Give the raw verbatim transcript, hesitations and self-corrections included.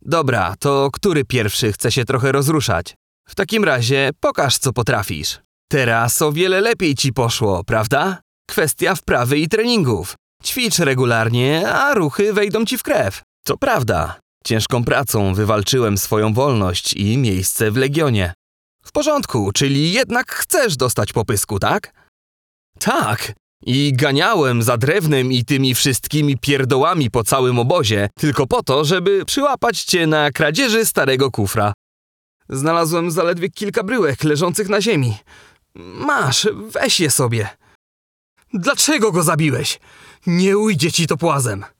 Dobra, to który pierwszy chce się trochę rozruszać? W takim razie pokaż, co potrafisz. Teraz o wiele lepiej ci poszło, prawda? Kwestia wprawy i treningów. Ćwicz regularnie, a ruchy wejdą ci w krew. To prawda. Ciężką pracą wywalczyłem swoją wolność i miejsce w Legionie. W porządku, czyli jednak chcesz dostać popysku, tak? Tak. I ganiałem za drewnem i tymi wszystkimi pierdołami po całym obozie, tylko po to, żeby przyłapać cię na kradzieży starego kufra. Znalazłem zaledwie kilka bryłek leżących na ziemi. Masz, weź je sobie. Dlaczego go zabiłeś? Nie ujdzie ci to płazem.